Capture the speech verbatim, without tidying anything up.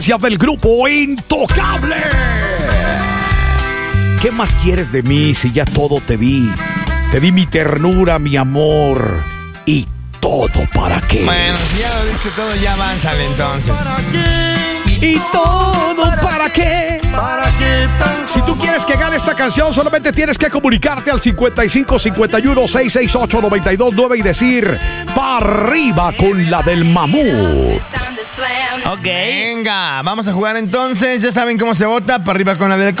del grupo Intocable. ¿Qué más quieres de mí si ya todo te di? Te di mi ternura, mi amor y todo para qué. Bueno, si ya lo diste todo, ya avánzale entonces. ¿Y todo para qué? ¿Para qué tan Si tú quieres que gane esta canción, solamente tienes que comunicarte al cincuenta y cinco cincuenta y uno seiscientos sesenta y ocho noventa y dos nueve y decir pa' arriba con la del mamut. Ok. Venga, vamos a jugar entonces. Ya saben cómo se vota. Para arriba con la del